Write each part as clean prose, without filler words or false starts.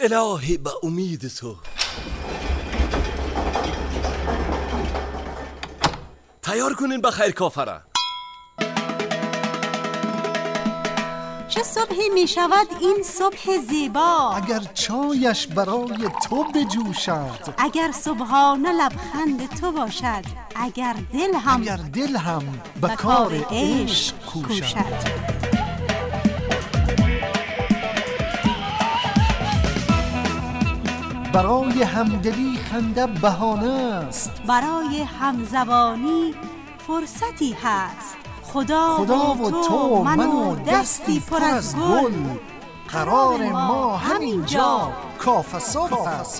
الهی به امید تو. تیار کنین بخیر کافره. چه صبحی می شود این صبح زیبا، اگر چایش برای تو بجوشد، اگر صبحانه لبخند تو باشد، اگر دل هم به کار عشق کوشد. برای همدلی خنده بهانه است، برای همزبانی فرصتی هست. خدا و تو من و دستی پر از گل، قرار ما همینجا کافه صبح است.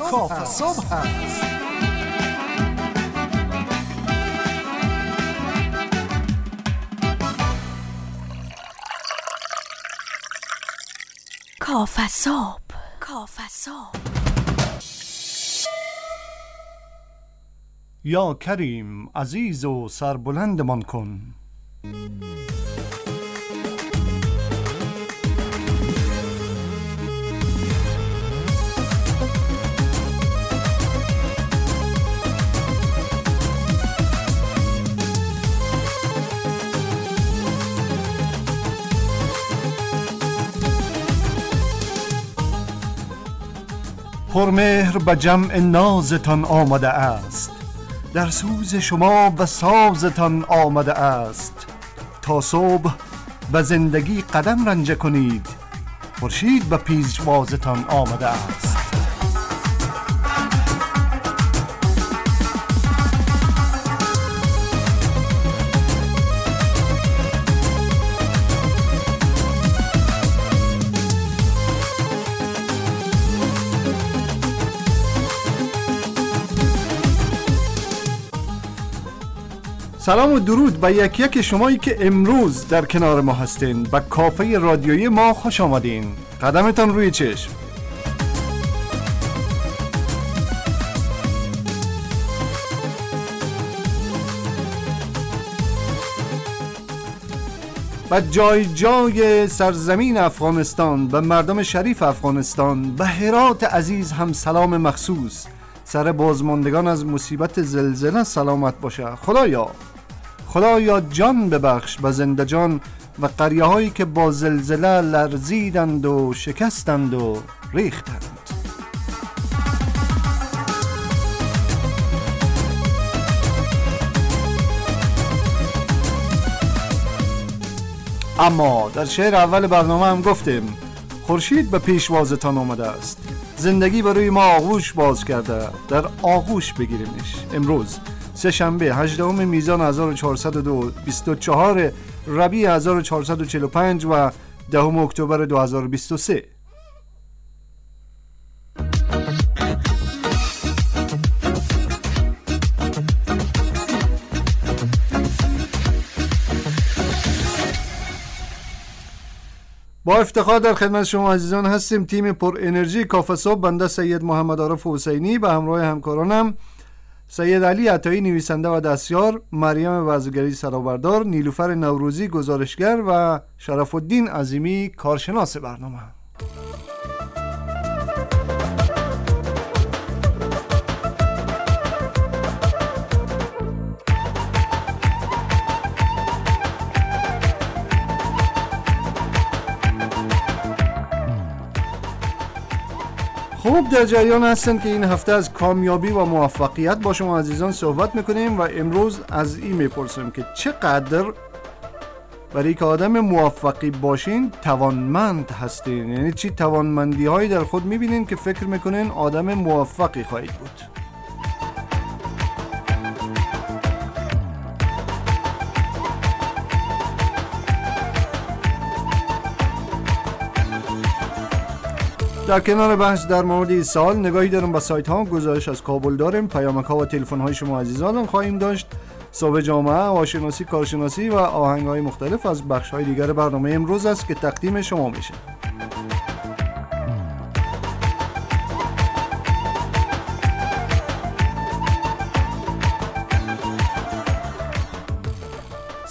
کافه صبح. یا کریم عزیز و سربلندمان کن. پرمهر به جمع نازتان آمده است، در سوز شما و سازتان آمده است. تا صبح به زندگی قدم رنجه کنید، خورشید به پیشوازتان آمده است. سلام و درود به یک شمایی که امروز در کنار ما هستین. به کافه رادیویی ما خوش آمدین. قدمتان روی چشم. به جای جای سرزمین افغانستان، به مردم شریف افغانستان، به هرات عزیز هم سلام مخصوص. سر بازماندگان از مصیبت زلزله سلامت باشه. خدایا جان ببخش به زنده جان و قریه هایی که با زلزله لرزیدند و شکستند و ریختند. اما در شعر اول برنامه هم گفتیم خورشید به پیشوازتان آمده است. زندگی برای ما آغوش باز کرده، در آغوش بگیریمش. امروز سه شنبه 18 میزان 1402 24 ربیع 1445 و 10 اکتبر 2023. با افتخار در خدمت شما عزیزان هستیم. تیم پر انرژی کافه صبح، بنده سید محمد عارف حسینی به همراه همکارانم سید علی عطایی نویسنده و دستیار، مریم وزگری سرابردار، نیلوفر نوروزی گزارشگر و شرف الدین عظیمی کارشناس برنامه. خوب در جریان هستن که این هفته از کامیابی و موفقیت با شما عزیزان صحبت میکنیم و امروز از این میپرسیم که چقدر برای که آدم موفقی باشین توانمند هستین. یعنی چی توانمندی هایی در خود میبینین که فکر میکنین آدم موفقی خواهید بود. در کنار بحث در مورد این سال نگاهی دارم به سایت ها، گزارش از کابل داریم، پیامک ها و تلفن های شما عزیزان خواهیم داشت، صحبه جامعه، آشناسی، کارشناسی و آهنگ های مختلف از بخش های دیگر برنامه امروز است که تقدیم شما میشه.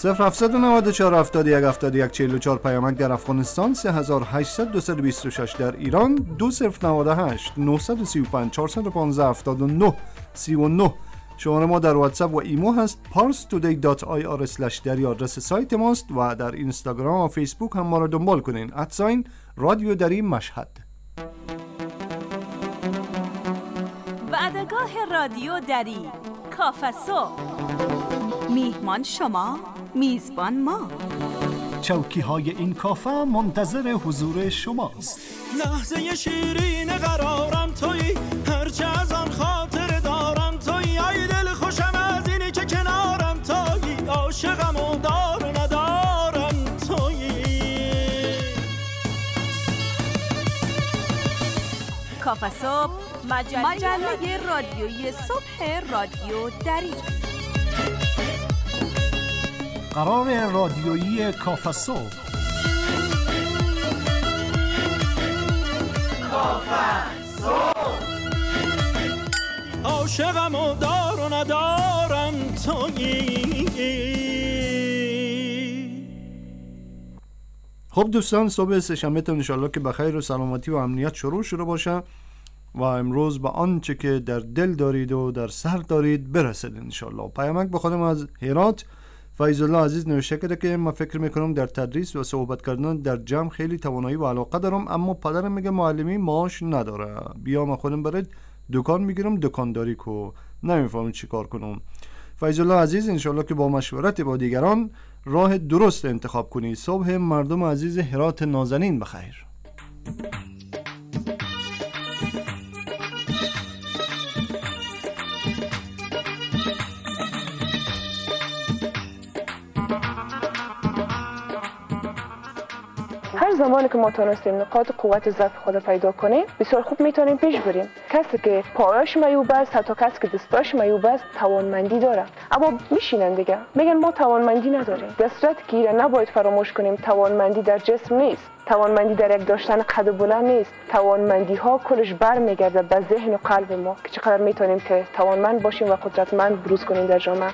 0794 71 71 44 پیامک در افغانستان، 3800 226 در ایران، 2098 935 415 79 39 شماره ما در واتساپ و ایمو هست. parstoday.ir/ آدرس سایت ماست و در اینستاگرام و فیسبوک هم ما را دنبال کنین. @ رادیو دری مشهد. وعدگاه رادیو دری کافسو، میهمان شما، میزبان ما. چوکی های این کافه منتظر حضور شماست. لحظه شیرین قرارم تویی، هرچه از آن خاطر دارم تویی. ای دل خوشم از اینی که کنارم تویی، عاشقم و دار ندارم تویی. کافسو، مجله رادیویی صبح رادیو دری. قرار رادیویی کافسو. عاشقم و دار و ندارم تویی. خب دوستان، صبح سه‌شنبهتون انشالله که بخیر و سلامتی و امنیت شروع باشه و امروز به آنچه که در دل دارید و در سر دارید برسید انشالله. پیامک به خودم از هرات فیض الله عزیز نوشته کرده که من فکر میکنم در تدریس و صحبت کردن در جمع خیلی توانایی و علاقه دارم، اما پدرم میگه معلمی معاش نداره، بیا من خودم برات دکان میگیرم دکانداری کو، نمیفهمم چی کار کنم. فیض الله عزیز انشالله که با مشورت با دیگران راه درست انتخاب کنی. صبح مردم عزیز هرات نازنین بخیر. هر زمانی که ما تونستیم نقاط قوت ضعف خود پیدا کنیم بسیار خوب میتونیم پیش بریم. کسی که پایش میوب است، حتی کسی که دستاش میوب است، توانمندی داره، اما میشینن دیگه میگن ما توانمندی نداریم. در صورتی که نباید فراموش کنیم توانمندی در جسم نیست، توانمندی در یک داشتن قد بلند نیست. توانمندی ها کلش برمیگرده به ذهن و قلب ما که چقدر میتونیم که توانمند باشیم و قدرتمند بروز کنیم در جامعه.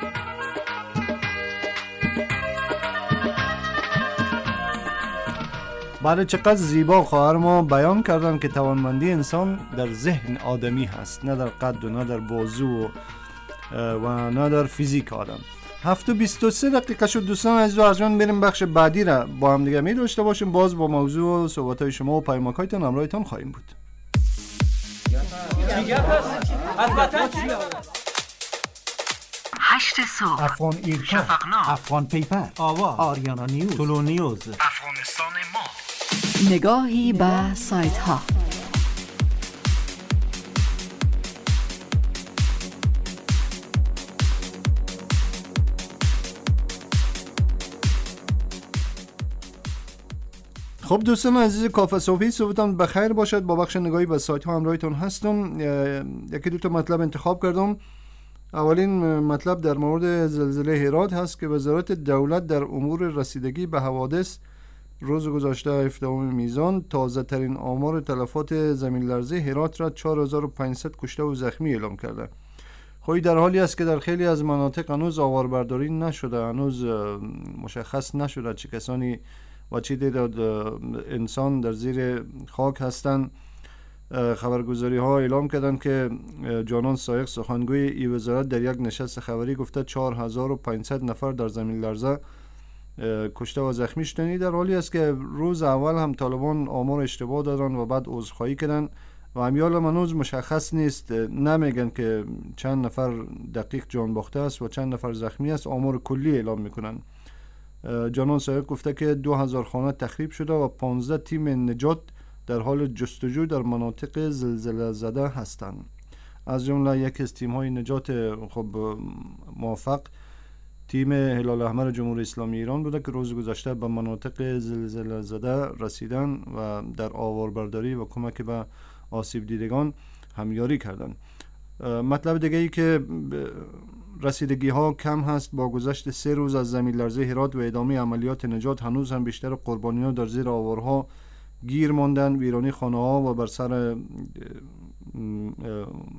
برای چقدر زیبا خواهر ما بیان کردن که توانمندی انسان در ذهن آدمی هست، نه در قد و نه در بازو و نه در فیزیک آدم. 7:23 شد دوستان عزیز و ارجمند. بریم بخش بعدی را با هم دیگه می داشته باشیم. باز با موضوع و صحبت‌های شما و پیامک‌هایتون همراهتون خواهیم بود. هشت صبح، افغان ایرکا، شفقنامه، افغان پیپر، آوا، آریانا نیوز، طلو نیوز، افغانستان ما. نگاهی به سایت ها. خب دوستان عزیز کافه صبحی، صبحتان بخیر باشد. با بخش نگاهی به سایت ها همراهتون هستم. یکی دو تا مطلب انتخاب کردم. اولین مطلب در مورد زلزله هرات هست که وزارت دولت در امور رسیدگی به حوادث روز گذشته 17 میزان تازه ترین آمار تلفات زمین لرزه هرات را 4500 کشته و زخمی اعلام کرده. خواهی در حالی است که در خیلی از مناطق هنوز آواربرداری نشده، هنوز مشخص نشده چه کسانی و چه تعداد انسان در زیر خاک هستند. خبرگزاری ها اعلام کردند که جانان سایق سخنگوی ای وزارت در یک نشست خبری گفته 4500 نفر در زمین لرزه کشته و زخمی شدند، در حالی است که روز اول هم طالبان آمار اشتباه دادن و بعد عذرخواهی کردن و امیال هنوز مشخص نیست، نمیگن که چند نفر دقیق جان باخته است و چند نفر زخمی است، آمار کلی اعلام میکنن. جانان سایق گفته که 2000 خانه تخریب شده و 15 تیم نجات در حال جستجو در مناطق زلزله زده هستند. از جمله یک از تیم های نجات خب موفق تیم هلال احمر جمهوری اسلامی ایران بوده که روز گذشته به مناطق زلزله زده رسیدن و در آواربرداری و کمک به آسیب دیدگان همیاری کردند. مطلب دیگه ای که رسیدگی ها کم هست. با گذشت 3 روز از زمین لرزه هرات و ادامه عملیات نجات هنوز هم بیشتر قربانیان در زیر آوارها گیر ماندن. ویرانی خانه ها و بر سر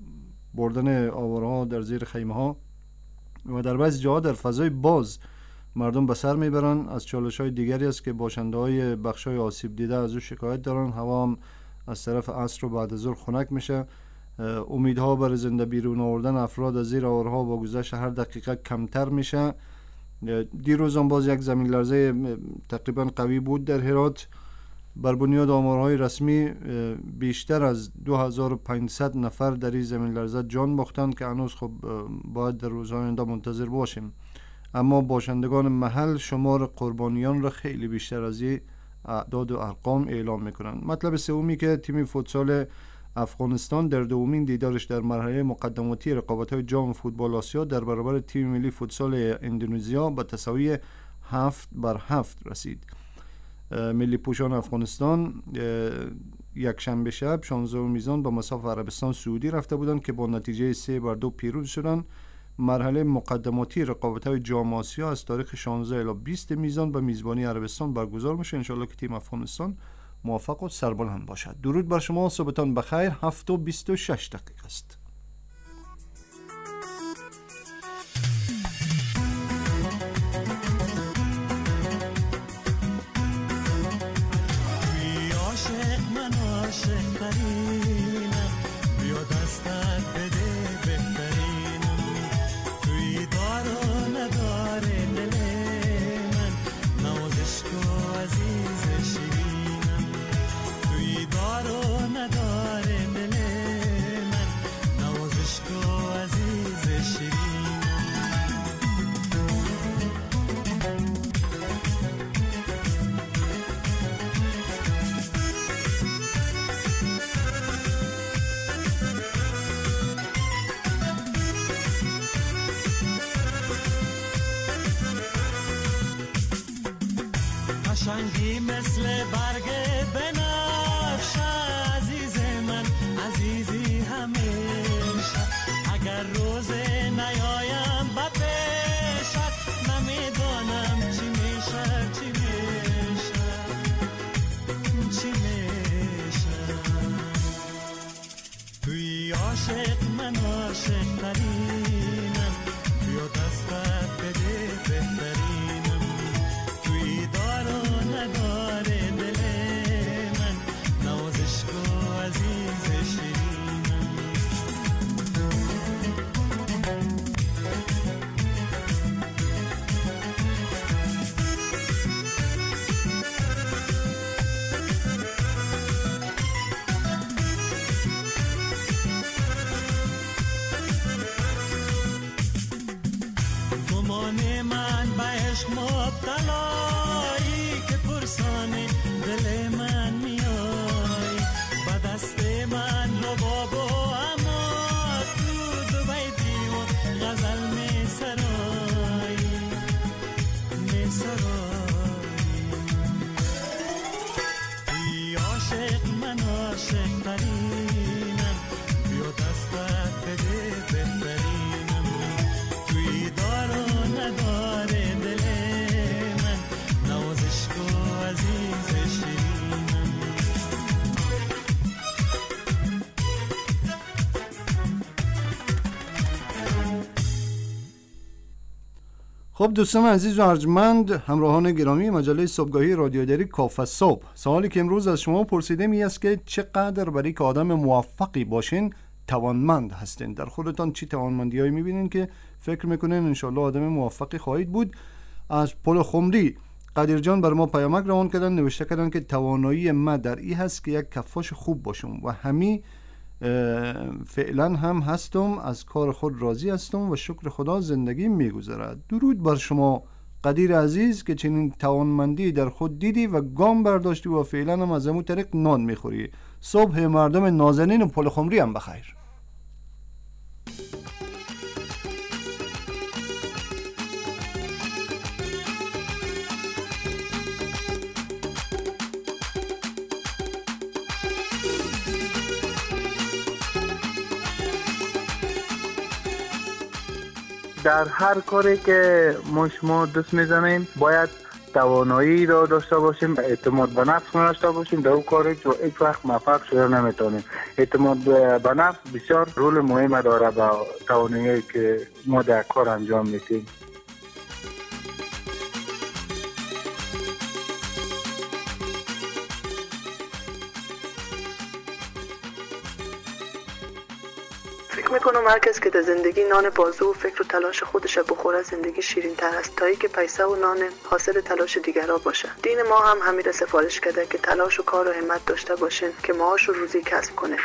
بردن آوارها در زیر خیمه ها و در بعضی جاها در فضای باز مردم به سر میبرن. از چالش‌های دیگری است که باشنده‌های بخش‌های آسیب دیده از او شکایت دارن. هوا هم از طرف عصر و بعد از ظهر خنک میشه. امیدها برای زنده بیرون آوردن افراد از زیر آورها با گذشت هر دقیقه کمتر میشه. دیروز هم باز یک زمین لرزه تقریبا قوی بود در هرات. بر بنیاد آمارهای رسمی بیشتر از 2500 نفر در این زمین لرزه جان باختند که هنوز خب باید در روزهای آینده منتظر باشیم. اما باشندگان محل شمار قربانیان را خیلی بیشتر از این اعداد و ارقام اعلام میکنند. مطلب سومی که تیم فوتسال افغانستان در دومین دیدارش در مرحله مقدماتی رقابت‌های جام فوتبال آسیا در برابر تیم ملی فوتسال اندونزیا به تساوی 7-7 رسید. ملی پوشان افغانستان یک شنبه شب 16 میزان با مصاف عربستان سعودی رفته بودند که با نتیجه 3-2 پیروز شدند. مرحله مقدماتی رقابت‌های جام آسیا از تاریخ 16 الی 20 میزان به میزبانی عربستان برگزار میشه. انشالله که تیم افغانستان موفق و سربلند باشد. درود بر شما، صبحتان بخیر. 7:26 است. قشنگی مثل برگ بنفشه عزیز من، عزیزی همیشه. اگر روز نیایم به پیشت نمیدانم چی میشه، چی میشه، چی میشه. توی عاشق من عاشق ترینم، بیا دستت بده بهترینم. توی دارو نداره دل من، نوازش کو عزیز شیرینم. گمان من به عشق مبتلایی که پرسانی دل من میای. با دست من رو بابا اما تو دوبای دیو غزل می سرایی، می سرایی. ای عاشق من عاشق ترینم، بیا دستت بده بهترینم. توی دارو نداره دل من، نوازش کو عزیز شیرینم. خب دوستان عزیز و ارجمند، همراهان گرامی مجله صبحگاهی رادیودری کافه صبح، سوالی که امروز از شما پرسیدم این است که چقدر برای که آدم موفقی باشین توانمند هستین؟ در خودتان چی توانمندی‌هایی می‌بینین که فکر می‌کنین انشالله آدم موفقی خواهید بود؟ از پل خمری قدیر جان بر ما پیامک روان کردن، نوشته کردن که توانایی ما در این هست که یک کفاش خوب باشم و همین فعلا هم هستم، از کار خود راضی هستم و شکر خدا زندگی میگذرد. درود بر شما قدیر عزیز که چنین توانمندی در خود دیدی و گام برداشتی و فعلا هم از همون طریق نان میخوری. صبح مردم نازنین و پل خمری هم بخیر. در هر کاری که شما دست میزنیم باید توانایی را داشته باشیم، اعتماد به نفس داشته باشیم. در اون کاری که هیچ وقت موفق شده نمیتونیم. اعتماد به نفس بسیار رول مهم داره با توانایی که ما در کار انجام میدیم. فکر میکنم هر کس که در زندگی نان بازو و فکر و تلاش خودش بخوره زندگی شیرین تر است تا اینکه پیسه و نان حاصل تلاش دیگرها باشه. دین ما هم همین را سفارش کرده که تلاش و کار و همت داشته باشین که معاش و روزی کسب کنه.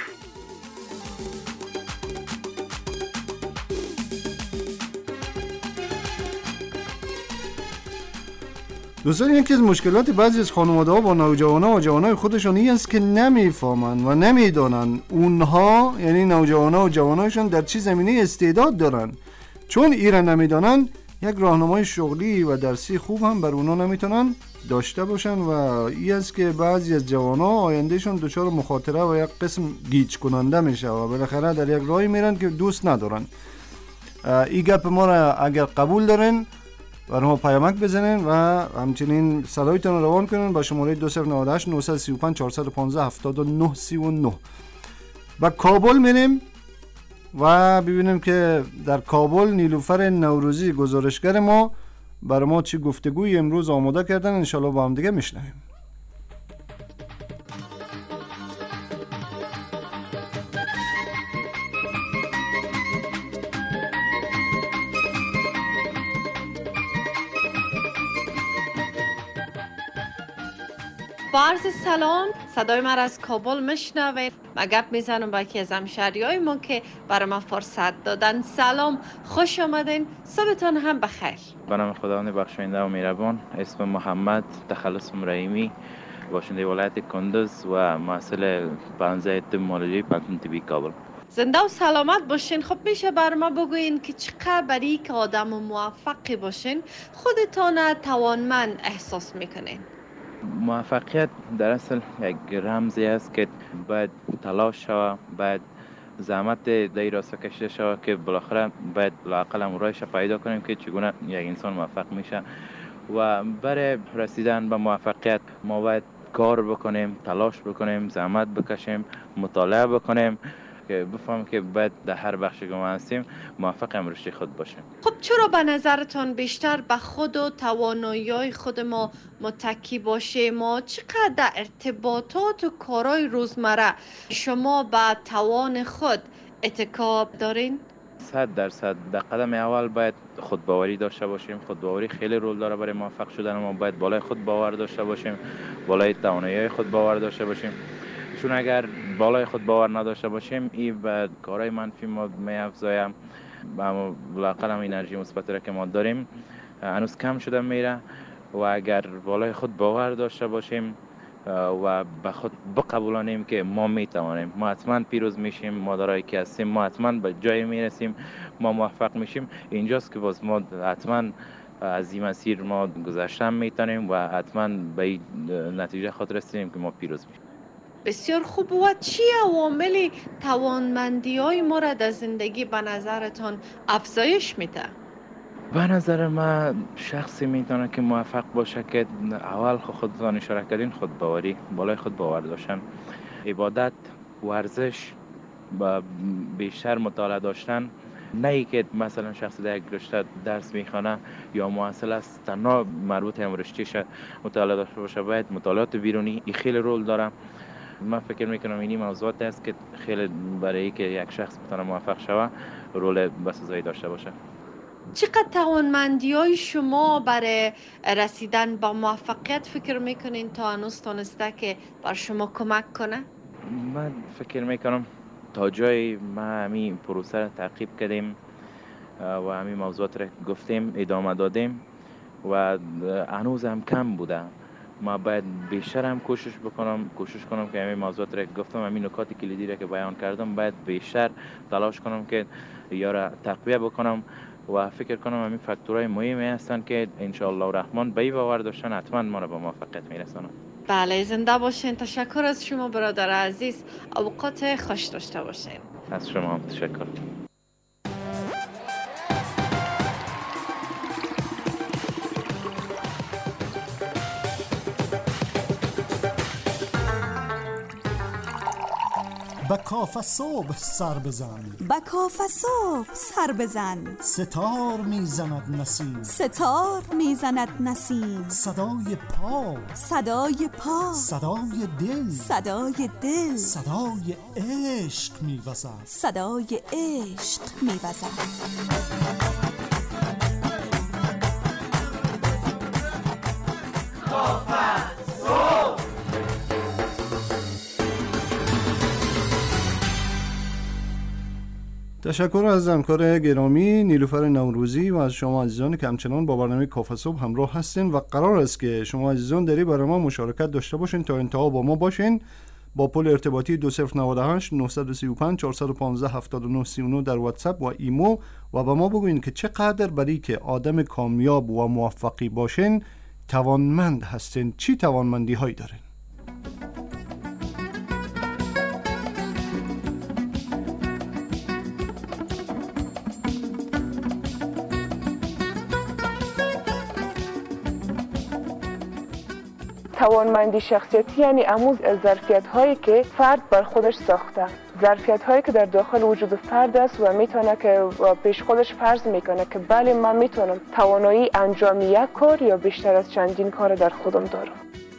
دوستان، یکی از مشکلات بعضی از خانواده‌ها با نوجوان‌ها و جوانای خودشون این است که نمیفهمن و نمیدونن اونها، یعنی نوجوان‌ها و جوانایشون در چه زمینه استعداد دارن. چون ایران نمیدونن، یک راهنمای شغلی و درسی خوب هم بر اونها نمیتونن داشته باشن و این است که بعضی از جوان‌ها آیندهشون دچار مخاطره و یک قسم گیج کننده میشه و بالاخره در یک راهی میرن که دوست ندارن. این گپ ما را اگر قبول دارین برای ما پیامک بزنین و همچنین صدایتان رو روان کنین با شماره 2098 935 415 7939. با کابل میریم و ببینیم که در کابل نیلوفر نوروزی گزارشگر ما برای ما چی گفتگوی امروز آماده کردن. انشالله با هم دیگه میشنویم. با عرض سلام، صدای من از کابل میشنوید. من گپ میزنم با یکی از همشهریای ما که برای من فرصت دادن. سلام، خوش آمدین، صبحتان هم بخیر. به نام خداوند بخشاینده و مهربان. اسم محمد، تخلصم رحیمی، باشنده ولایت کندز و محصل پانزه طب مولوی پانتون طبی کابل. زنده و سلامت باشین. خب میشه بر ما بگوین که چقدر برای که آدم موفقی باشین خودتان توانمند احساس میکنین؟ موفقیت در اصل یک رمزی است که باید تلاش شود، باید زحمت در راستا کشیده شود که بالاخره باید لااقل امورایش پیدا کنیم که چگونه یک انسان موفق میشه و برای رسیدن به موفقیت ما باید کار بکنیم، تلاش بکنیم، زحمت بکشیم، مطالعه بکنیم که بفهم که باید در هر بخشی که ما هستیم موفق رشد خود باشیم. خب چرا به نظرتان بیشتر به خود و توانایی خود ما متکی باشه؟ ما چقدر در ارتباطات و کارهای روزمره شما به توان خود اتکا دارین؟ 100% در قدم اول باید خودباوری داشته باشیم. خودباوری خیلی رول داره برای موفق شدن ما. باید بالای خود باور داشته باشیم، بالای توانایی خود باور داشته باشیم، چون اگر بالای خود باور نداشته باشیم این به کارهای منفی ما می‌افزاید. اما لااقل هم انرژی مثبت را که ما داریم هنوز کم شده میره و اگر بالای خود باور داشته باشیم و به خود بقبولانیم که ما میتوانیم، ما حتما پیروز میشیم، ما دارایی که هستیم، ما حتما به جای میرسیم، ما موفق میشیم. اینجاست که باز ما حتما از این مسیر ما گذشتن میتونیم و حتما به نتیجه خود رسیدیم که ما پیروز میشیم. بسیار خوب. و چی عوامل توانمندی های ما را در زندگی به نظرتان افزایش میده؟ به نظر من شخصی میتونه که موفق باشه که اول خودتان اشاره کردین خودباوری، بالای خود باور داشتن، عبادت، ورزش، بیشتر مطالعه داشتن. نه ای که مثلا شخصی در یک رشته درس میخوانه یا مواصل است تنها مربوط به رشتهش مطالعه داشته باشه، باید مطالعات بیرونی این خیلی رول داره. من فکر میکنم این موضوعات است که خیلی برای که یک شخص بتونه موفق شوه رول بسزایی داشته باشه. چقدر توانمندی های شما برای رسیدن به موفقیت فکر میکنین تا هنوز تونسته که بر شما کمک کنه؟ من فکر میکنم تا جای ما همین پروسه را تعقیب کردیم و همین موضوعات را گفتیم، ادامه دادیم و هنوز هم کم بوده. ما باید بیشتر هم کوشش کنم که همین موضوعات را گفتم، همین نکات کلیدی را که بیان کردم باید بیشتر تلاش کنم که یا را تقویه بکنم و فکر کنم همین فاکتورهای مهمی هستن که انشاءالله الرحمن به این باور داشتن حتما ما را به موفقیت میرسونن. بله، زنده باشین. تشکر از شما برادر عزیز. اوقات خوش داشته باشین. از شما هم تشکر. به کاف صبح سر بزن، به کاف صبح سر بزن. ستار میزند نسیم، ستار میزند نسیم. صدای پا، صدای پا، صدای دل، صدای دل، صدای عشق میوزد، صدای عشق میوزد. تشکر از همکار گرامی نیلوفر نوروزی و از شما عزیزان که همچنان با برنامه کافه صبح همراه هستین و قرار است که شما عزیزان داری برای ما مشارکت داشته باشین تا انتها با ما باشین. با پل ارتباطی 2098 935 415 7939 در واتساپ و ایمو و با ما بگوین که چقدر برای که آدم کامیاب و موفقی باشین توانمند هستین، چی توانمندی هایی دارین. توانمندی شخصیتی یعنی اموز از ظرفیت هایی که فرد بر خودش ساخته، ظرفیت هایی که در داخل وجود فرد است و میتونه که پیش خودش فرض میکنه که بله من میتونم توانایی انجام یک کار یا بیشتر از چندین کار در خودم دارم.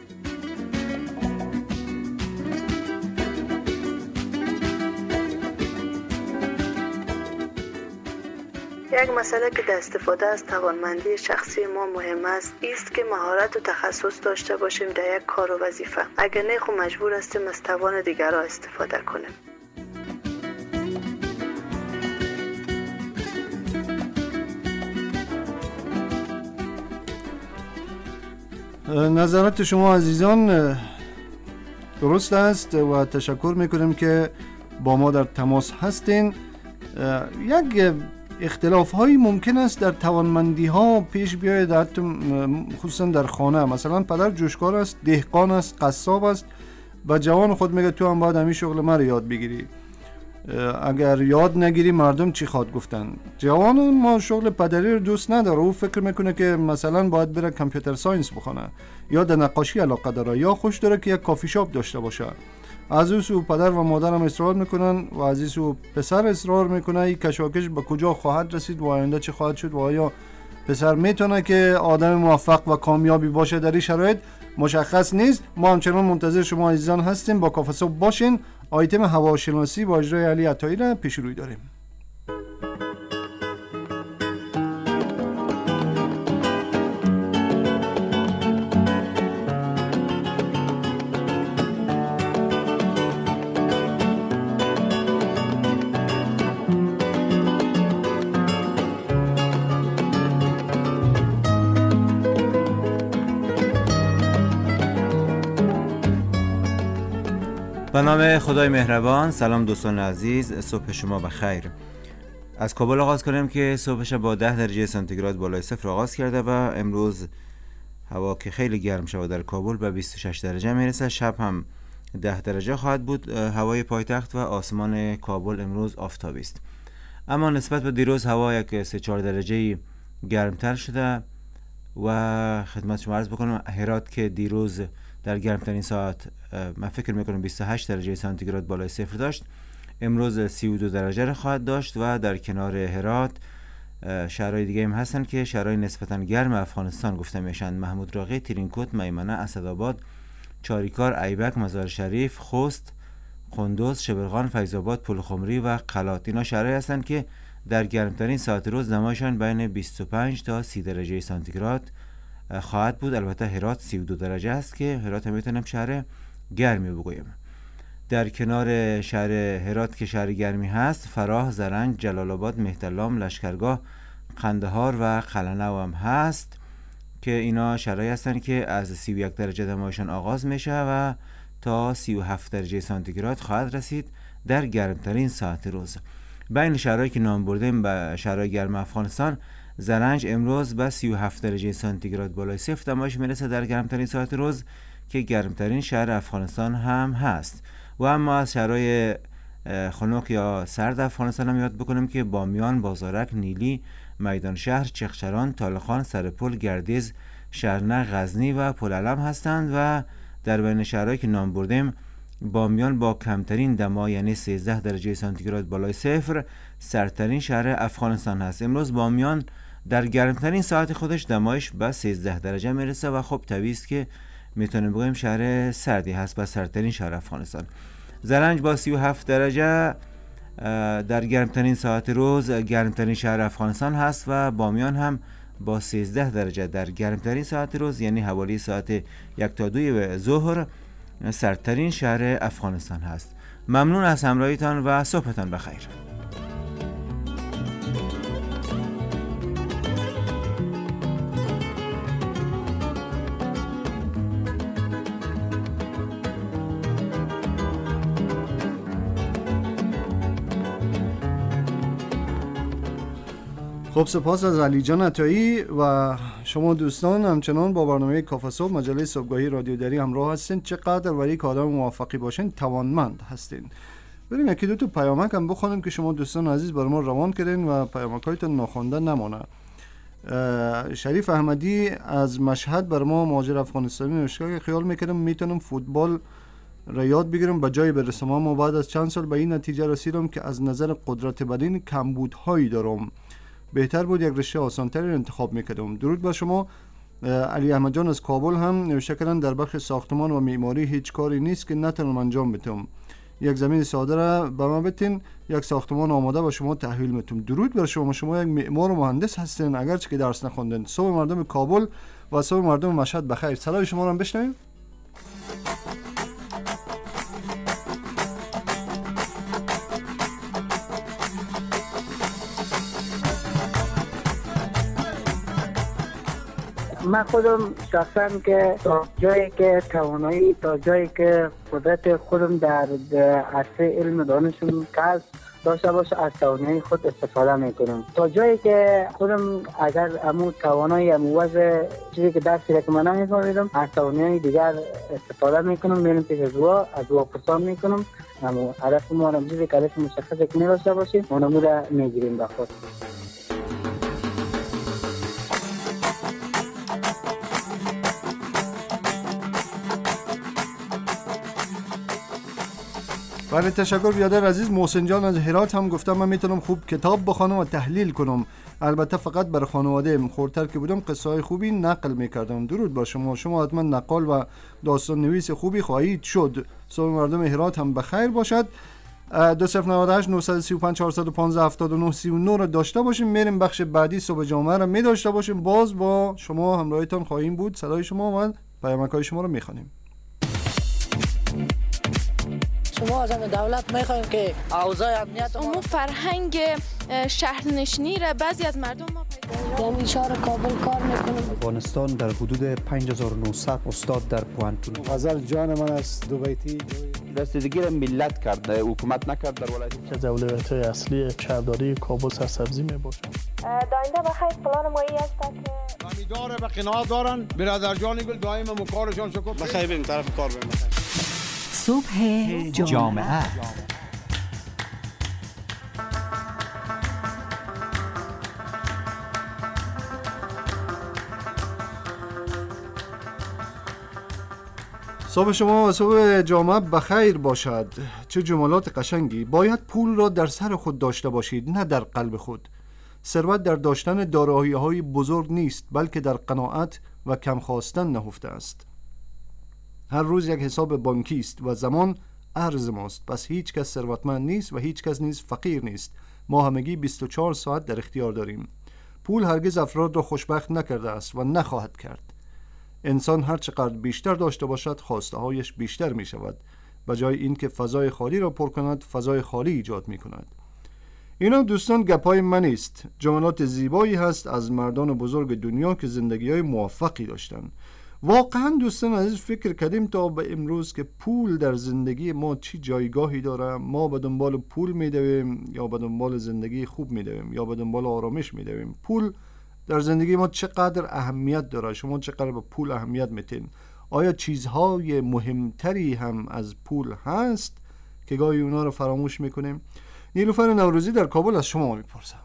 یک مسئله که در استفاده از توانمندی شخصی ما مهم است است که مهارت و تخصص داشته باشیم در یک کار و وظیفه. اگر نه خب مجبور هستیم از توان دیگران استفاده کنیم. نظرات شما عزیزان درست است و تشکر میکنیم که با ما در تماس هستین. یک اختلاف هایی ممکن است در توانمندی ها پیش بیاید، خصوصا در خانه. مثلا پدر جوشکار است، دهقان است، قصاب است، با جوان خود میگه تو هم باید همین شغل ما رو یاد بگیری. اگر یاد نگیری مردم چی خواد گفتن. جوان ما شغل پدری رو دوست نداره، او فکر میکنه که مثلا باید بره کامپیوتر ساینس بخونه یا در نقاشی علاقه داره یا خوش داره که یک کافی شاپ داشته باشه. از او سو پدر و مادر هم اصرار میکنن و از این سو پسر اصرار میکنه این کشاکش به کجا خواهد رسید و آینده چه خواهد شد و آیا پسر میتونه که آدم موفق و کامیابی باشه در این شرایط مشخص نیست. ما همچنان منتظر شما عزیزان هستیم، با کافه صبح باشین. آیتم هواشناسی با اجرای علی عطایی را پیش روی داریم. به نام خدای مهربان. سلام دوستان عزیز، صبح شما بخیر. از کابل آغاز کنیم که صبحش با 10 درجه سانتیگراد بالای صفر آغاز کرده و امروز هوا که خیلی گرم شده در کابل به 26 درجه میرسه. شب هم 10 درجه خواهد بود. هوای پایتخت و آسمان کابل امروز آفتابی است، اما نسبت به دیروز هوا یک 3-4 درجه گرمتر شده و خدمت شما عرض بکنم هرات که دیروز در گرمترین ساعت من فکر میکنم 28 درجه سانتیگراد بالای صفر داشت، امروز 32 درجه را خواهد داشت. و در کنار هرات شهرهای دیگه هم هستن که شهرهای نسبتاً گرم افغانستان گفته میشن: محمود راقی، ترینکوت، میمنه، اسدآباد، چاریکار، ایبک، مزار شریف، خوست، قندوز، شبرغان، فیض آباد، پلخمری و قلات. اینا شهرهایی هستن که در گرمترین ساعت روز دمایشان بین 25 تا 30 درجه سانتیگراد خواهد بود. البته هرات 32 درجه است که هرات هم میتونم شهر گرمی بگویم. در کنار شهر هرات که شهر گرمی هست، فراه، زرنج، جلال آباد، مهترلام، لشکرگاه، قندهار و قلعه‌نو هم هست که اینا شهرهایی هستن که از 31 درجه دمایشان آغاز میشه و تا 37 درجه سانتیگراد خواهد رسید در گرمترین ساعت روز. بین شهرهایی که نام بردیم به شهرهای گرم افغانستان، زرنج امروز به 37 درجه سانتیگراد بالای صفر دمایش میرسه در گرمترین ساعت روز که گرمترین شهر افغانستان هم هست. و اما از شهرهای خنک یا سرد افغانستان هم یاد بکنیم که بامیان، بازارک، نیلی، میدان شهر، چغچران، طالقان، سرپل، گردیز، شرنه، غزنی و پلعلم هستند. و در بین شهرهایی که نام بردیم بامیان با کمترین دما یعنی 13 درجه سانتیگراد بالای صفر سردترین شهر افغانستان هست. امروز بامیان در گرمترین ساعت خودش دمایش به 13 درجه میرسه و خب طبیعی است که میتونیم بگوییم شهر سردی هست و سردترین شهر افغانستان. زرنج با 37 درجه در گرمترین ساعت روز گرمترین شهر افغانستان هست و بامیان هم با 13 درجه در گرمترین ساعت روز یعنی حوالی ساعت 1 تا 2 ظهر سردترین شهر افغانستان هست. ممنون از همراهیتان و صبحتان بخیر. خب سپاس از علی جان عطایی و شما دوستان همچنان با برنامه کافه صبح مجله صبحگاهی رادیو دری همراه هستین. چقدر ولی که آدم موفقی باشین توانمند هستین. بریم یکی دو تا پیامک هم بخونیم که شما دوستان عزیز برای ما روان کردین و پیامک‌هایتون ناخوانده نمونه. شریف احمدی از مشهد برای ما مهاجر افغانستانی نوشته که خیال میکردم میتونم فوتبال را یاد بگیرم به جای برسم، اما بعد از چند سال به این نتیجه رسیدم که از نظر قدرت بدنی کمبودهایی دارم. بهتر بود یک رشته آسان‌تری انتخاب میکردم. درود بر شما. علی احمد جان از کابل هم نوشته کردن در بخش ساختمان و معماری هیچ کاری نیست که نتونم انجام بدم. یک زمین ساده را به من بتین، یک ساختمان آماده به شما تحویل میتونم. درود بر شما. شما یک معمار و مهندس هستین اگرچه که درس نخوندین. صبح مردم کابل و صبح مردم مشهد بخیر. صدای شما رو هم بشنویم. من خودم شخصا که تا جایی که توانایی، تا جایی که قدرت خودم در عرصه علم دانشم کسب داشته باشه از توانایی خود استفاده میکنم. تا جایی که خودم اگر امو توانایی امو وضع چیزی که درسی که من نمیفهمیدم از توانایی دیگر استفاده میکنم، میرم پیش از او پرسان میکنم. امو هدف ما رو چیزی که هدف مشخصی که نداشته باشیم اونمو را میگیریم به خود. بله تشکر بیادر عزیز. محسن جان از هرات هم گفتم من میتونم خوب کتاب بخونم و تحلیل کنم، البته فقط برای خانواده خورتر که بودم قصه های خوبی نقل میکردم. درود با شما. شما حتما نقال و داستان نویس خوبی خواهید شد. صبح مردم هرات هم بخیر باشد. 2098 935 415 79 39 رو داشته باشیم. میریم بخش بعدی صبح جامعه رو می داشته باشیم. باز با شما همراهیتان خواهیم بود. صدای شما و پیامک‌های شما رو میخوانیم. شما از دولت میخوایم که اوضاع امنیت اون فرهنگ شهرنشینی را بعضی از مردم ما پیدا در شهر کابل کار میکنم. افغانستان در حدود 5900 استاد در پوانتون. غزل جان من از دوبیتی رسیدگی را ملت کرده، حکومت نکرد. در ولایت که اولویت‌های اصلی شهرداری کابل سرسبزی میباشد. داینده بخیر پلان مایی است که امیدواره به قناعت دارن. برادر جان گل دائم مکارشان شکر بخیر بریم طرف کار بریم. صبح جامعه. صبح شما و صبح جامعه بخیر باشد. چه جملات قشنگی. باید پول را در سر خود داشته باشید نه در قلب خود. ثروت در داشتن دارایی‌های بزرگ نیست بلکه در قناعت و کم خواستن نهفته است. هر روز یک حساب بانکی است و زمان ارز ماست. پس هیچ کس ثروتمند نیست و هیچ کس نیز فقیر نیست. ما همگی 24 ساعت در اختیار داریم. پول هرگز افراد را خوشبخت نکرده است و نخواهد کرد. انسان هر چقدر بیشتر داشته باشد خواسته هایش بیشتر می شود. به جای اینکه فضای خالی را پر کند فضای خالی ایجاد می کند. اینا دوستان گپای من است. جملات زیبایی هست از مردان بزرگ دنیا که زندگی های موفقی داشتن. واقعا دوستان عزیز فکر کردیم تا به امروز که پول در زندگی ما چی جایگاهی داره؟ ما به دنبال پول میدویم یا به دنبال زندگی خوب میدویم یا به دنبال آرامش میدویم؟ پول در زندگی ما چقدر اهمیت داره؟ شما چقدر به پول اهمیت میتین؟ آیا چیزهای مهمتری هم از پول هست که گاهی اونا رو فراموش میکنیم؟ نیلوفر نوروزی در کابل از شما میپرسم.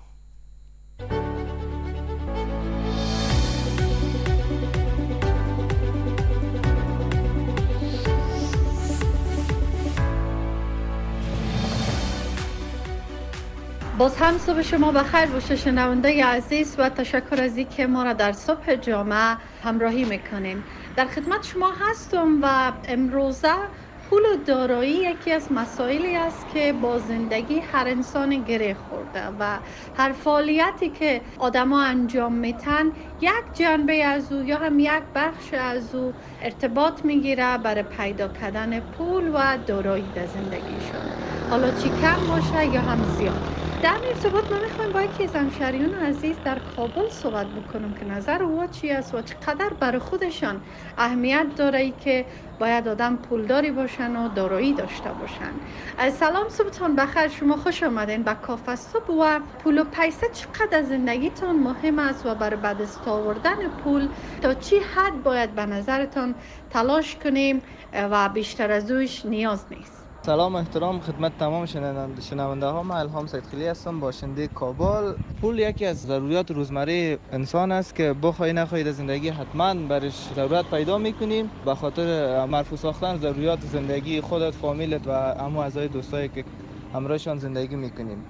باز هم صبح شما بخیر باشه شنونده عزیز و تشکر از اینکه ما را در صبح جامعه همراهی میکنین. در خدمت شما هستم و امروزه پول و دارایی یکی از مسائلی است که با زندگی هر انسان گره خورده و هر فعالیتی که آدما انجام میتن یک جنبه از او یا هم یک بخش از او ارتباط میگیره برای پیدا کردن پول و دارایی در زندگیشون، حالا چی کم باشه یا هم زیاد. در این ارتباط ما میخوایم با یکی از همشهریان عزیز در کابل صحبت بکنم که نظر او چی است و چقدر برای خودشان اهمیت داره ای که باید آدم پولداری باشن و دارایی داشته باشن. سلام، صبحتان بخیر، شما خوش آمدین به کافه صبح. و پول و پیسه چقدر از زندگیتان مهم است و برای به دست آوردن پول تا چی حد باید به نظرتان تلاش کنیم و بیشتر از اوش نیاز نیست؟ سلام و احترام خدمت تمام شنونده ها. من الهام سیدخیلی هستم، باشنده کابل. پول یکی از ضروریات روزمره انسان است که بخوای نخوای در زندگی حتما برش ضرورت پیدا میکنیم به خاطر مرفوع ساختن ضروریات زندگی خودت، فامیلت و همه اعضای دوستایی که همراهشان زندگی میکنیم.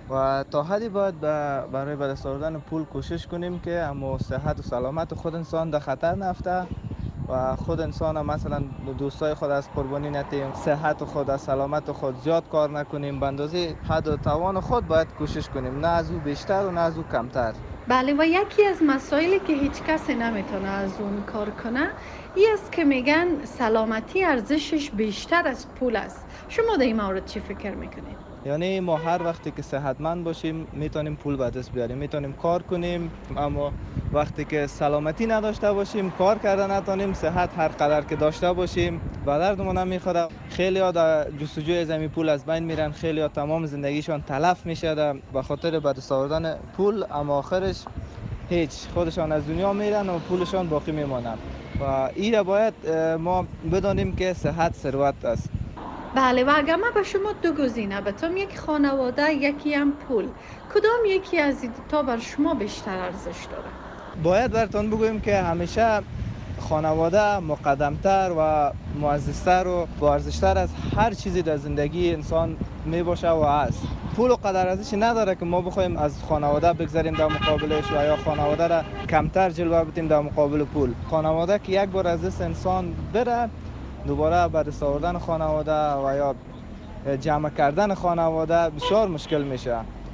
و تا حدی باید برای به دست آوردن پول کوشش کنیم که اما صحت و سلامت خود انسان در خطر نفته و خود انسان هم مثلا دوستای خود از قربانی ندیم، صحت خود از سلامت خود زیاد کار نکنیم، به اندازه حد و توان خود باید کوشش کنیم، نه از او بیشتر و نه از او کمتر. بله، و یکی از مسائلی که هیچ کسی نمیتونه از اون کار کنه این است که میگن سلامتی ارزشش بیشتر از پول است. شما در این مورد چی فکر میکنید؟ یعنی ما هر وقتی که صحتمند باشیم میتونیم پول به دست بیاریم، میتونیم کار کنیم، اما وقتی که سلامتی نداشته باشیم، کار کردن نتونیم، صحت هر قدر که داشته باشیم به دردمون نمیخوره. خیلی‌ها در جستجوی زمین پول از بین میرن، خیلی‌ها تمام زندگیشون تلف میشه به خاطر به دست آوردن پول، اما آخرش هیچ، خودشان از دنیا میرن و پولشان باقی میمونن. و این باید ما بدانیم که صحت ثروت است. بله، و اگر من به شما دو گزینه بدم، یک خانواده یکی هم پول، کدام یکی از این تا بر شما بیشتر ارزش داره؟ باید براتون بگویم که همیشه خانواده مقدمتر و معززتر و با ارزشتر از هر چیزی در زندگی انسان می باشه و هست. پول و قدر ارزشی نداره که ما بخوایم از خانواده بگذاریم در مقابلش و یا خانواده را کمتر جلوه بدیم در مقابل پول. خانواده که یک بار از دست انسان بره، دوباره به دست آوردن خانواده و یا جمع کردن خانواده بسیار مشکل میشه.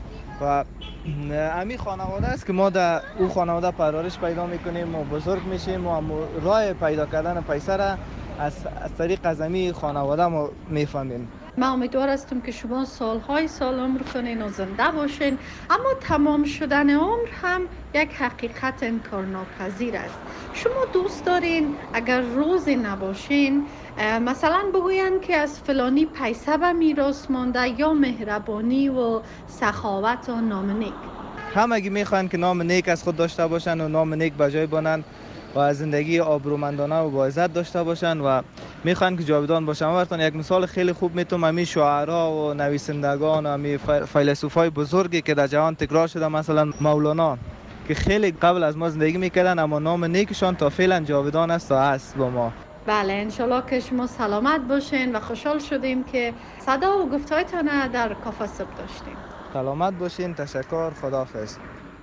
و همین خانواده است که ما در اون خانواده پرورش پیدا میکنیم و بزرگ میشیم و راه پیدا کردن پیسه را از طریق از همین خانواده ما میفهمیم. من امیدوار هستم که شما سالهای سال عمر کنین و زنده باشین، اما تمام شدن عمر هم یک حقیقت انکارناپذیر است. شما دوست دارین اگر روزی نباشین مثلا بگوین که از فلانی پیسه به میراث مانده یا مهربانی و سخاوت و نام نیک؟ همگی میخوان که نام نیک از خود داشته باشن و نام نیک به جای بانن و از زندگی آبرومندانه و با عزت داشته باشن و میخوان که جاودان باشن. من براتون یک مثال خیلی خوب میتونم، همین شاعرها و نویسندگان و همین فیلسوفای بزرگی که در جهان تکرار شده، مثلا مولانا که خیلی قبل از ما زندگی میکردن اما نام نیکشان تا فعلا جاودان است و هست با ما. بله، انشالله که شما سلامت باشین و خوشحال شدیم که صدا و گفتهایتان در کافه صبح داشتیم. سلامت باشین، تشکر، خداحافظ.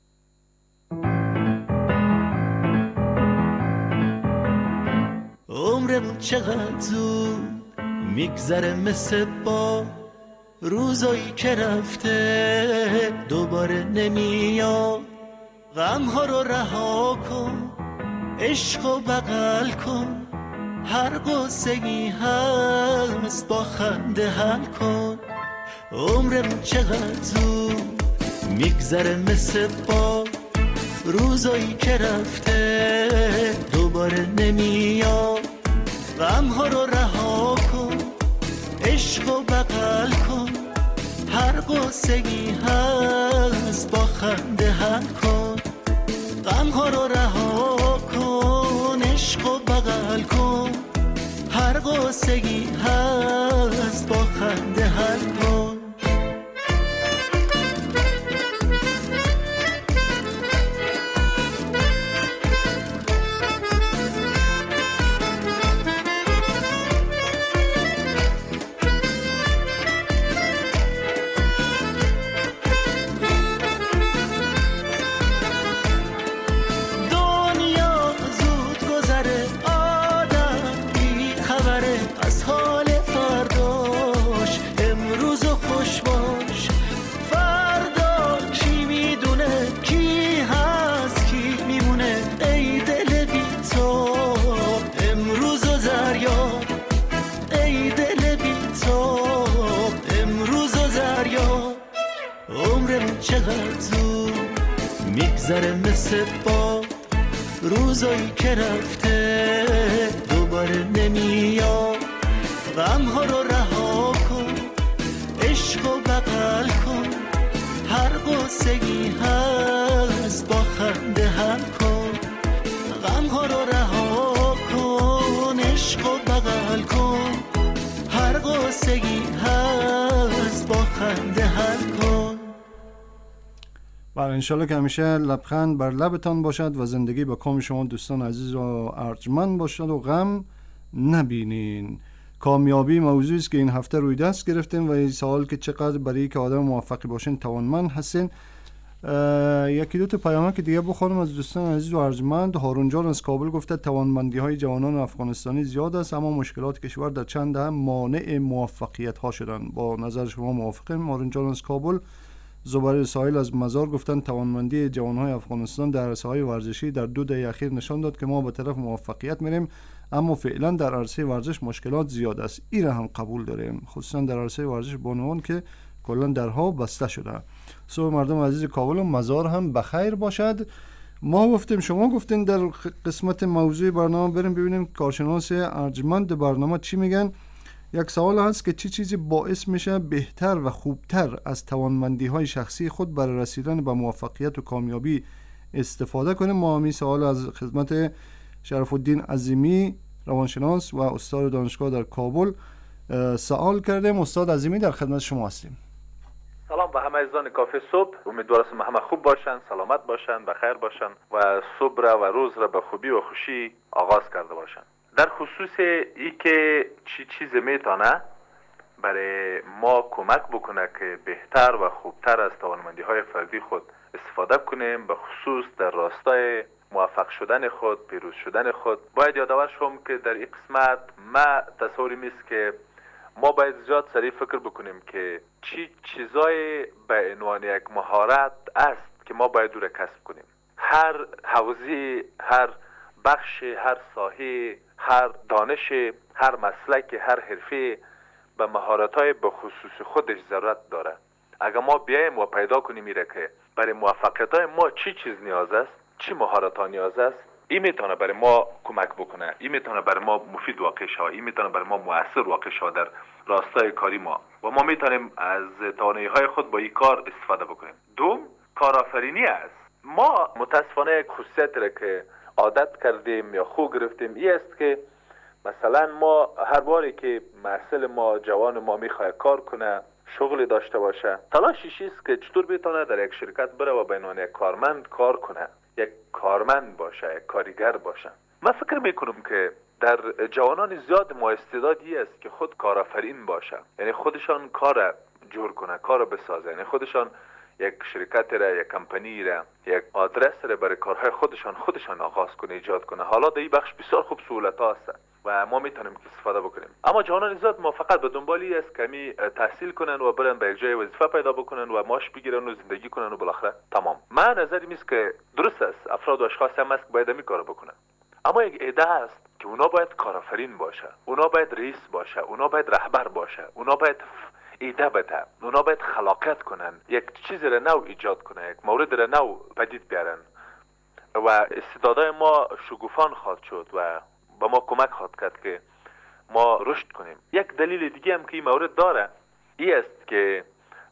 عمرمون چقدر زود میگذره مثل با روزایی که رفته دوباره نمیاد. غمها رو رها کن، عشق و بغل کن، هر قصه‌ای هست با خنده حل کن. عمرمون چقدر زود میگذره مثل با روزایی که رفته دوباره نمیاد. غمها رو رها کن، عشق و بغل کن، هر قصه‌ای هست با خنده حل کن. غمها رو رها کن، عشق و بغل کن، هر قصه‌ای هست با خنده حل کن. چقدر زود میگذره مثل با روزایی که رفته دوباره نمیاد. غمها رو رها کن، عشق و بغل کن، هر قصگی هست با خنده حل کن. غمها رو رها کن، عشق و بغل کن، هر قصگی هست با خنده حل کن. بله انشالله که همیشه لبخند بر لبتان باشد و زندگی با کام شما دوستان عزیز و ارجمند باشد و غم نبینین. کامیابی موضوعی است که این هفته روی دست گرفتیم و این سوال که چقدر برای که آدم موفقی باشین توانمند هستین. یکی دو تا پیامک دیگه بخونم از دوستان عزیز و ارجمند. هارون جان از کابل گفته توانمندی های جوانان افغانستانی زیاد است اما مشکلات کشور در چند دهه مانع موفقیت ها شدن. با نظر شما موافقیم؟ هارون جان از کابل. زبیر ساحل از مزار گفتن توانمندی جوانهای افغانستان در عرصه‌های ورزشی در 2 دهه اخیر نشان داد که ما به طرف موفقیت میریم اما فعلا در عرصه ورزش مشکلات زیاد است. این را هم قبول داریم، خصوصا در عرصه ورزش بانوان که کلا درها بسته شده. صبح مردم عزیز کابل و مزار هم بخیر باشد. ما گفتیم شما گفتین در قسمت موضوع برنامه بریم ببینیم کارشناس ارجمند برنامه چی میگن. یک سوال هست که چی چیزی باعث میشه بهتر و خوبتر از توانمندی های شخصی خود برای رسیدن به موفقیت و کامیابی استفاده کنیم. ما همین سوال از خدمت شرف الدین عظیمی روانشناس و استاد دانشگاه در کابل سوال کردیم. استاد عظیمی در خدمت شما هستیم. سلام به همه عزیزان کافه صبح. امیدوارم همه خوب باشن، سلامت باشن، بخیر باشن و صبح را و روز را به خوبی و خوشی آغاز کرده باشن. در خصوص ای که چی چیز میتونه برای ما کمک بکنه که بهتر و خوبتر از توانمندی های فردی خود استفاده کنیم، به خصوص در راستای موفق شدن خود، پیروز شدن خود، باید یادآور شوم که در این قسمت ما تصوری میست که ما باید زیاد سریع فکر بکنیم که چی چیزای به عنوان یک مهارت است که ما باید او را کسب کنیم. هر حوزه، هر بخش، هر ساحه، هر دانش، هر مسلک، هر حرفه به مهارت‌های به خصوص خودش ضرورت داره. اگر ما بیایم و پیدا کنیم میره که برای موفقیت‌های ما چی چیز نیاز است، چی مهارت‌ها نیاز است، این میتونه برای ما کمک بکنه، این میتونه برای ما مفید واقع شود، این میتونه برای ما مؤثر واقع شود در راستای کاری ما و ما میتونیم از توانایی‌های خود با این کار استفاده بکنیم. دوم، کارآفرینی است. ما متاسفانه یک خصوصیت را که عادت کردیم یا خو گرفتیم این است که مثلا ما هر باری که محصل ما، جوان ما میخواد کار کنه، شغلی داشته باشه، تلاشش است که چطور بتونه در یک شرکت بره و به عنوان یک کارمند کار کنه، یک کارمند باشه، یک کارگر باشه. من فکر میکنم که در جوانان زیاد ما استعدادی است که خود کارآفرین باشه، یعنی خودشان کار جور کنه، کار بسازه، یعنی خودشان یک شرکت را، یک کمپانی را، یک آدرس را برای کارهای خودشان آغاز کنه، ایجاد کنه. حالا در این بخش بسیار خوب سهولت‌ها هست و ما میتونیم استفاده بکنیم. اما جوانان زیاد ما فقط به دنبالی است که تحصیل کنن و برن به یک جای وظیفه پیدا بکنن و معاش بگیرن و زندگی کنن و بالاخره تمام. من نظری میست که درست است، افراد و اشخاص هم است که باید همین کارو بکنن. اما یک ایده است که اونا باید کارآفرین باشه، اونا باید رئیس باشه، اونا باید رهبر باشه، اونا باید ایده بده، اونا باید خلاقیت کنن، یک چیز را نو ایجاد کنن، یک مورد را نو پدید بیارن و استعدادهای ما شگوفان خواهد شد و با ما کمک خواهد کرد که ما رشد کنیم. یک دلیل دیگه هم که این مورد داره این است که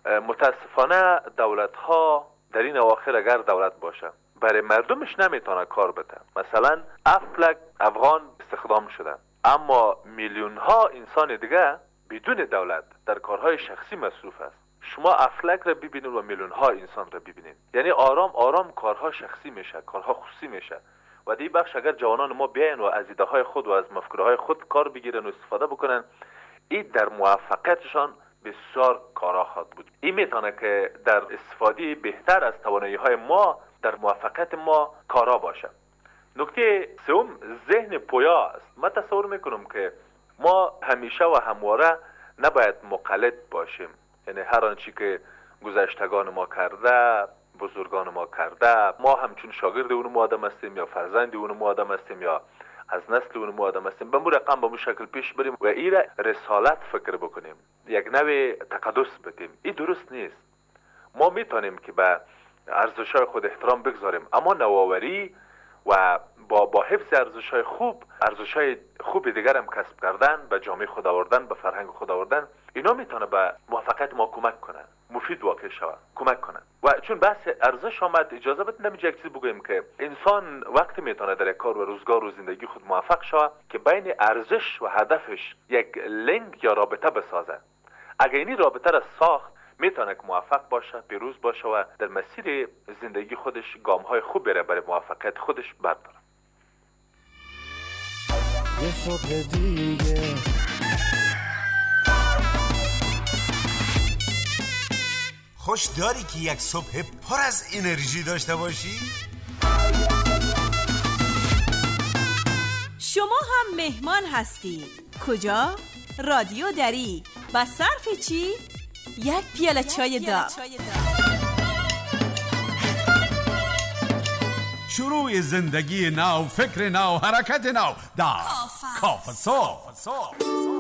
متاسفانه دولت ها در این اواخر اگر دولت باشه برای مردمش نمیتونه کار بده. مثلا افلک افغان استخدام شدن اما میلیون ها انسان دیگه بدون دولت در کارهای شخصی مصروف است. شما افلک را ببینید و میلیون ها انسان را ببینید، یعنی آرام آرام کارها شخصی میشه، کارها خصوصی میشه و دی بخش اگر جوانان ما بیاین و از ایده های خود و از مفکوره های خود کار بگیرن و استفاده بکنن، این در موفقیتشان بسیار کارا خواهد بود. این میتونه که در استفاده بهتر از توانایی های ما در موفقیت ما کارا باشه. نکته سوم، ذهن پویا است. من تصور میکنم که ما همیشه و همواره نباید مقلد باشیم، یعنی هر آنچه که گذشتگان ما کرده، بزرگان ما کرده، ما همچون شاگرد اون آدم هستیم یا فرزند اون آدم هستیم یا از نسل اون آدم هستیم، به مو رقم به مو شکل پیش بریم و این رسالت فکر بکنیم، یک نوع تقدس بدیم. این درست نیست. ما میتونیم که به ارزش‌های خود احترام بگذاریم، اما نوآوری و با حفظ ارزش‌های خوب، ارزش‌های خوب دیگر هم کسب کردن، به جامعه خود آوردن، به فرهنگ خود آوردن، اینا میتونه به موفقیت ما کمک کنه، مفید واقع شود، کمک کنه. و چون بحث ارزش آمد، اجازه بدید نمیشه یک چیزی بگویم که انسان وقتی میتونه در کار و روزگار و زندگی خود موفق شود که بین ارزش و هدفش یک لینک یا رابطه بسازه. اگر این رابطه را ساخت، میتونه که موفق باشه، پیروز باشه و در مسیر زندگی خودش گام‌های خوب بره برای موفقیت خودش برداره. یه صبح دیگه خوش داری که یک صبح پر از انرژی داشته باشی؟ شما هم مهمان هستید. کجا؟ رادیو دری. با صرف چی؟ یک پیاله چای داغ. شروع زندگی نو، فکر نو، حرکت نو در کافه صبح.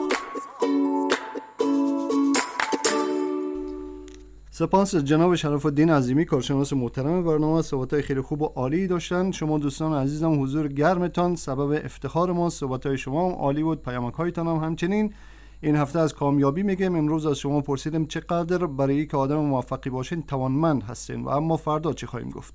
سپاس جناب شرف الدین عظیمی، کارشناس محترم برنامه. صحبت‌های خیلی خوب و عالی داشتن. شما دوستان عزیزم حضور گرمتان سبب افتخار ما. صحبت‌های شما هم عالی بود، پیامک‌هایتان هم همچنین. این هفته از کامیابی میگم. امروز از شما پرسیدم چقدر برای اینکه آدم موفقی باشین توانمند هستین و اما فردا چی خواهیم گفت؟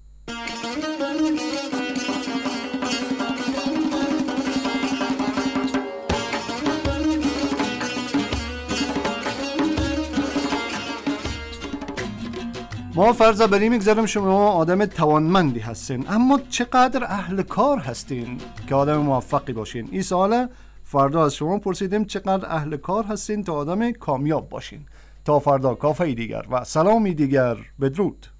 ما فرض بر این میگذارم شما آدم توانمندی هستین، اما چقدر اهل کار هستین که آدم موفقی باشین؟ این سواله. فردا از شما پرسیدیم چقدر اهل کار هستین تا آدم کامیاب باشین. تا فردا کافه دیگر و سلامی دیگر، بدرود.